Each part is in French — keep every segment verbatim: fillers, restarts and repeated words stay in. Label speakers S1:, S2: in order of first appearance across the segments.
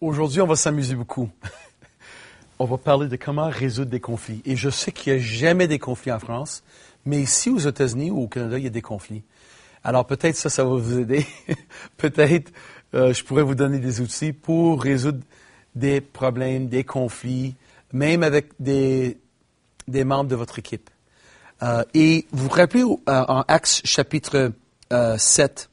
S1: Aujourd'hui, on va s'amuser beaucoup. On va parler de comment résoudre des conflits. Et je sais qu'il n'y a jamais des conflits en France, mais ici aux États-Unis ou au Canada, il y a des conflits. Alors peut-être ça, ça va vous aider. peut-être euh, je pourrais vous donner des outils pour résoudre des problèmes, des conflits, même avec des, des membres de votre équipe. Euh, et vous vous rappelez euh, en Actes chapitre euh, sept,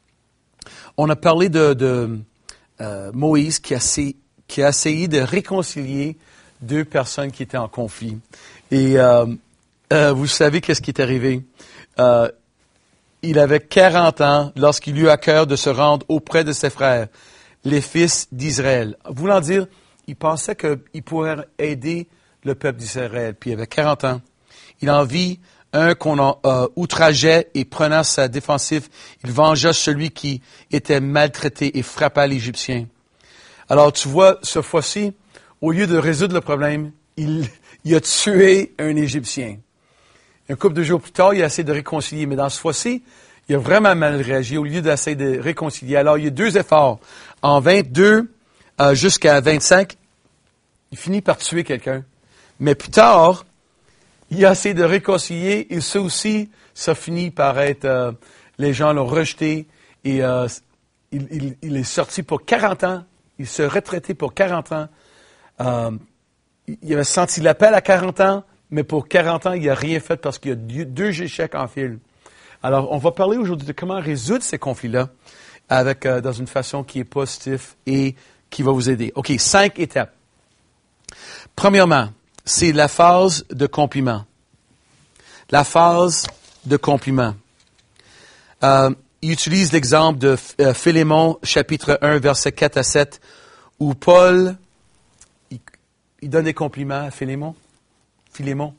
S1: on a parlé de, de euh, Moïse qui a, qui a essayé de réconcilier deux personnes qui étaient en conflit. Et euh, euh, vous savez qu'est-ce qui est arrivé? Euh, il avait quarante ans lorsqu'il eut à cœur de se rendre auprès de ses frères, les fils d'Israël. Voulant dire, il pensait qu'il pourrait aider le peuple d'Israël. Puis il avait quarante ans. Il en vit un qu'on en, euh, outrageait et prenant sa défensive, il vengea celui qui était maltraité et frappa l'Égyptien. Alors tu vois, ce fois-ci, au lieu de résoudre le problème, il, il a tué un Égyptien. Un couple de jours plus tard, il a essayé de réconcilier, mais dans ce fois-ci, il a vraiment mal réagi au lieu d'essayer de réconcilier. Alors il y a deux efforts. En vingt-deux euh, jusqu'à vingt-cinq, il finit par tuer quelqu'un. Mais plus tard, il a essayé de réconcilier et ça aussi, ça finit par être, euh, les gens l'ont rejeté et euh, il, il, il est sorti pour quarante ans. Il s'est retraité pour quarante ans. Euh, il avait senti l'appel à quarante ans, mais pour quarante ans, il n'a rien fait parce qu'il y a deux échecs en fil. Alors, on va parler aujourd'hui de comment résoudre ces conflits-là avec euh, dans une façon qui est positive et qui va vous aider. OK, cinq étapes. Premièrement, c'est la phase de compliment. La phase de compliment. Euh, il utilise l'exemple de euh, Philémon, chapitre un, versets quatre à sept, où Paul, il, il donne des compliments à Philémon. Philémon.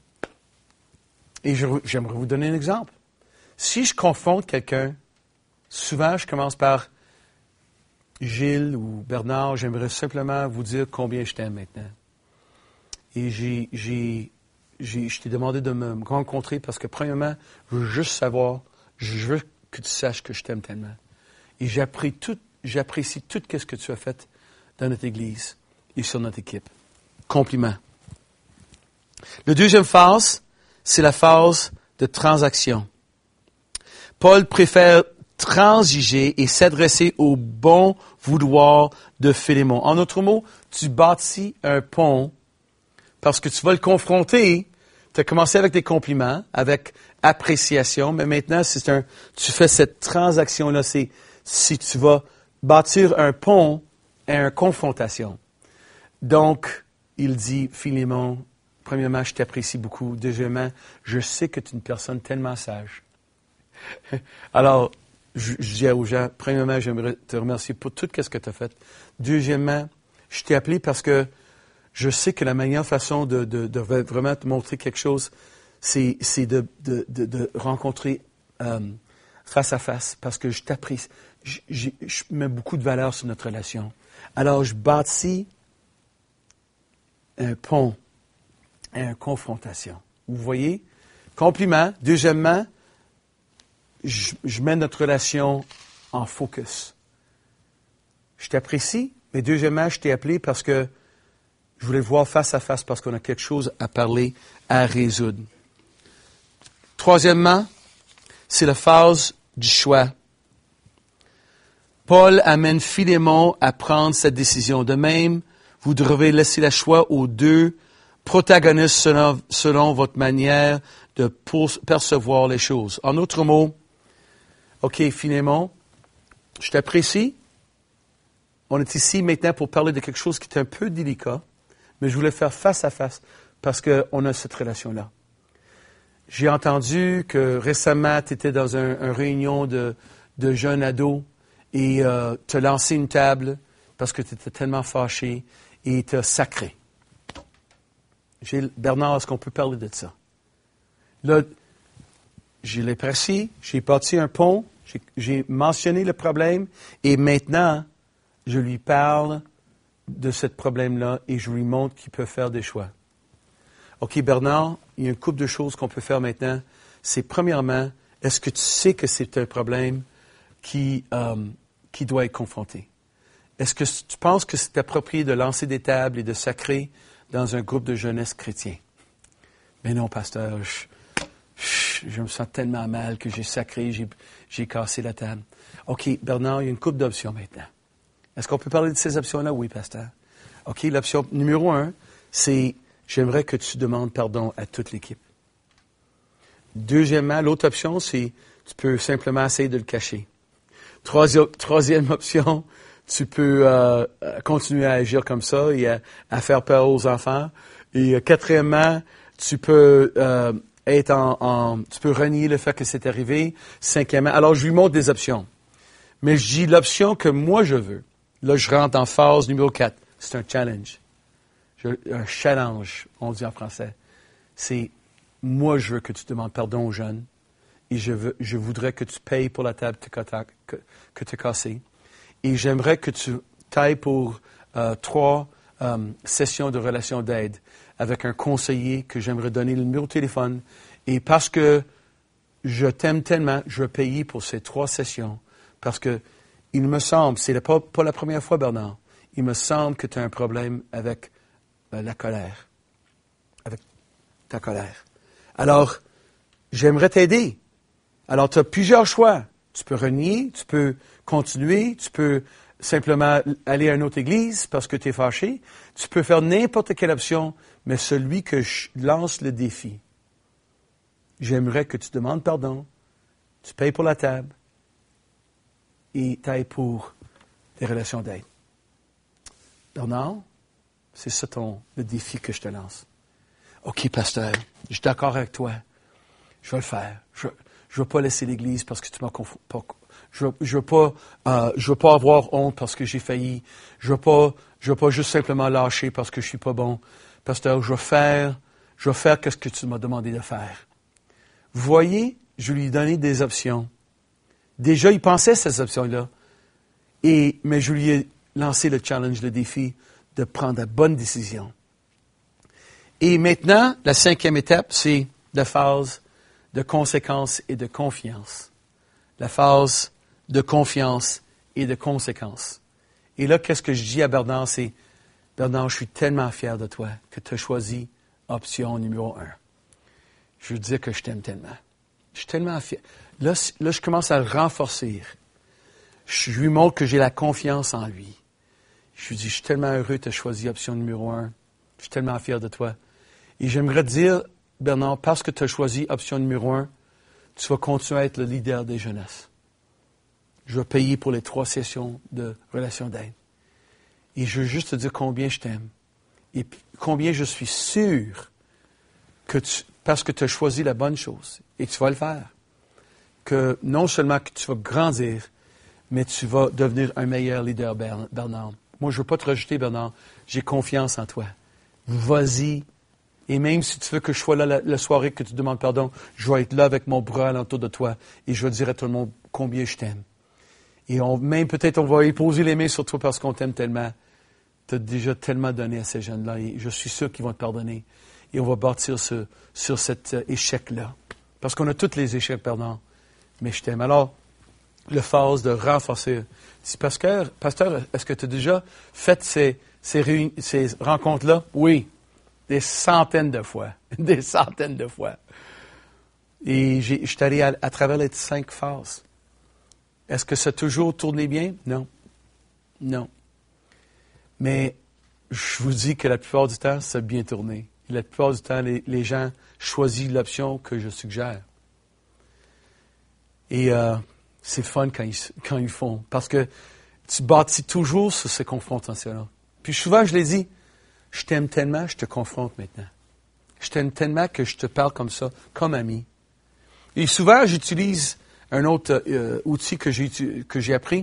S1: Et je, j'aimerais vous donner un exemple. Si je confronte quelqu'un, souvent je commence par Gilles ou Bernard, j'aimerais simplement vous dire combien je t'aime maintenant. Et j'ai, j'ai, j'ai, je t'ai demandé de me rencontrer parce que, premièrement, je veux juste savoir, je veux que tu saches que je t'aime tellement. Et j'apprécie tout, j'apprécie tout ce que tu as fait dans notre Église et sur notre équipe. Compliment. La deuxième phase, c'est la phase de transaction. Paul préfère transiger et s'adresser au bon vouloir de Philémon. En d'autres mots, tu bâtis un pont parce que tu vas le confronter. Tu as commencé avec des compliments, avec appréciation, mais maintenant, c'est un, tu fais cette transaction-là. C'est si tu vas bâtir un pont à une confrontation. Donc, il dit, Philémon, premièrement, je t'apprécie beaucoup. Deuxièmement, je sais que tu es une personne tellement sage. Alors, je, je dis aux gens, premièrement, j'aimerais te remercier pour tout ce que tu as fait. Deuxièmement, je t'ai appelé parce que je sais que la meilleure façon de, de, de vraiment te montrer quelque chose, c'est, c'est de, de, de, de rencontrer euh, face à face, parce que je t'apprécie. Je, je, je mets beaucoup de valeur sur notre relation. Alors, je bâtis un pont à une confrontation. Vous voyez? Compliment. Deuxièmement, je, je mets notre relation en focus. Je t'apprécie, mais deuxièmement, je t'ai appelé parce que je voulais voir face à face parce qu'on a quelque chose à parler, à résoudre. Troisièmement, c'est la phase du choix. Paul amène Philémon à prendre cette décision. De même, vous devez laisser le choix aux deux protagonistes selon, selon votre manière de percevoir les choses. En d'autres mots, OK, Philémon, je t'apprécie. On est ici maintenant pour parler de quelque chose qui est un peu délicat. Mais je voulais faire face à face parce qu'on a cette relation-là. J'ai entendu que récemment, tu étais dans une un réunion de, de jeunes ados et euh, tu as lancé une table parce que tu étais tellement fâché et tu as sacré. J'ai, Bernard, est-ce qu'on peut parler de ça? Là, j'ai l'apprécié, j'ai bâti un pont, j'ai, j'ai mentionné le problème et maintenant, je lui parle de ce problème-là et je lui montre qu'il peut faire des choix. OK, Bernard, il y a une couple de choses qu'on peut faire maintenant. C'est premièrement, est-ce que tu sais que c'est un problème qui, euh, qui doit être confronté? est-ce que tu penses que c'est approprié de lancer des tables et de sacrer dans un groupe de jeunesse chrétien? Mais non, pasteur, je, je, je me sens tellement mal que j'ai sacré, j'ai, j'ai cassé la table. OK, Bernard, il y a une couple d'options maintenant. Est-ce qu'on peut parler de ces options-là? Oui, pasteur. OK, l'option numéro un, c'est j'aimerais que tu demandes pardon à toute l'équipe. Deuxièmement, l'autre option, c'est tu peux simplement essayer de le cacher. Troisième, troisième option, tu peux euh, continuer à agir comme ça et à, à faire peur aux enfants. Et euh, quatrièmement, tu peux euh, être en, en, tu peux renier le fait que c'est arrivé. Cinquièmement, alors je lui montre des options. Mais je dis l'option que moi je veux. Là, je rentre en phase numéro quatre. C'est un challenge. Je, un challenge, on dit en français. C'est, moi, je veux que tu demandes pardon aux jeunes et je, veux, je voudrais que tu payes pour la table que, que tu as cassée. Et j'aimerais que tu tailles pour euh, trois euh, sessions de relations d'aide avec un conseiller que j'aimerais donner le numéro de téléphone. Et parce que je t'aime tellement, je vais payer pour ces trois sessions. Parce que il me semble, c'est pas, pas la première fois, Bernard, il me semble que tu as un problème avec euh, la colère. Avec ta colère. Alors, j'aimerais t'aider. Alors, tu as plusieurs choix. Tu peux renier, tu peux continuer, tu peux simplement aller à une autre église parce que tu es fâché. Tu peux faire n'importe quelle option, mais celui que je lance le défi, j'aimerais que tu demandes pardon, tu payes pour la table et tu ailles pour des relations d'aide. Bernard, c'est ça ton, le défi que je te lance. OK, pasteur, je suis d'accord avec toi. Je vais le faire. Je ne vais pas laisser l'Église parce que tu m'as confondu. Je ne veux pas, euh, je veux pas avoir honte parce que j'ai failli. Je ne veux pas, je veux pas juste simplement lâcher parce que je suis pas bon. Pasteur, je vais faire, je vais faire ce que tu m'as demandé de faire. Vous voyez, je lui ai donné des options. Déjà, il pensait à ces options-là. Et, mais je lui ai lancé le challenge, le défi de prendre la bonne décision. Et maintenant, la cinquième étape, c'est la phase de conséquence et de confiance. La phase de confiance et de conséquence. Et là, qu'est-ce que je dis à Bernard, c'est, Bernard, je suis tellement fier de toi que tu as choisi option numéro un. Je veux dire que je t'aime tellement. Je suis tellement fier. Là, là, je commence à le renforcer. Je lui montre que j'ai la confiance en lui. Je lui dis, je suis tellement heureux que tu as choisi option numéro un. Je suis tellement fier de toi. Et j'aimerais te dire, Bernard, parce que tu as choisi option numéro un, tu vas continuer à être le leader des jeunesses. Je vais payer pour les trois sessions de relations d'aide. Et je veux juste te dire combien je t'aime. Et combien je suis sûr que tu, parce que tu as choisi la bonne chose, et que tu vas le faire, que non seulement que tu vas grandir, mais tu vas devenir un meilleur leader, Bernard. Moi, je ne veux pas te rejeter, Bernard. J'ai confiance en toi. Vas-y. Et même si tu veux que je sois là la, la soirée que tu demandes pardon, je vais être là avec mon bras alentour de toi et je vais dire à tout le monde combien je t'aime. Et on, même peut-être on va y poser les mains sur toi parce qu'on t'aime tellement. Tu as déjà tellement donné à ces jeunes-là et je suis sûr qu'ils vont te pardonner. Et on va bâtir ce, sur cet euh, échec-là. Parce qu'on a tous les échecs, Bernard. Mais je t'aime. Alors, le phase de renforcer. Si pasteur, pasteur, est-ce que tu as déjà fait ces, ces, réuni- ces rencontres-là? Oui. Des centaines de fois. Des centaines de fois. Et j'ai, je suis allé à, à travers les cinq phases. Est-ce que ça a toujours tourné bien? Non. Non. Mais je vous dis que la plupart du temps, ça a bien tourné. Et la plupart du temps, les, les gens choisissent l'option que je suggère. Et euh, c'est fun quand ils, quand ils font. Parce que tu bâtis toujours sur ces confrontations-là. Puis souvent, je l'ai dit, je t'aime tellement, je te confronte maintenant. Je t'aime tellement que je te parle comme ça, comme ami. Et souvent, j'utilise un autre euh, outil que j'ai, que j'ai appris.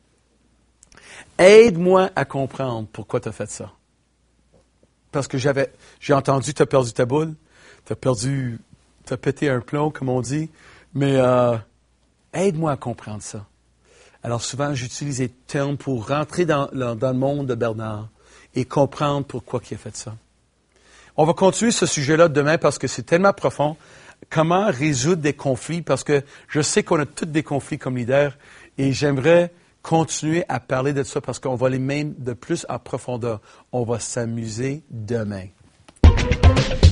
S1: Aide-moi à comprendre pourquoi tu as fait ça. Parce que j'avais, j'ai entendu, tu as perdu ta boule, tu as perdu, tu as pété un plomb, comme on dit, mais euh, aide-moi à comprendre ça. Alors souvent, j'utilise des termes pour rentrer dans, dans le monde de Bernard et comprendre pourquoi il a fait ça. On va continuer ce sujet-là demain parce que c'est tellement profond. Comment résoudre des conflits? Parce que je sais qu'on a tous des conflits comme leaders et j'aimerais continuer à parler de ça parce qu'on va aller même de plus en profondeur. On va s'amuser demain.